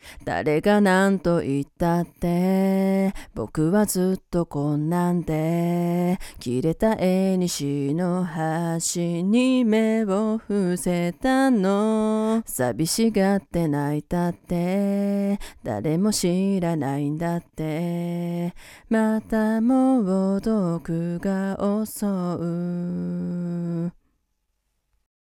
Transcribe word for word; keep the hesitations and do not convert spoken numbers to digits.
誰が何と言ったって僕はずっとこんなんで、切れた縁の端に目を伏せたの。寂しがって泣いたって誰も知らないんだって。またもう毒が襲う。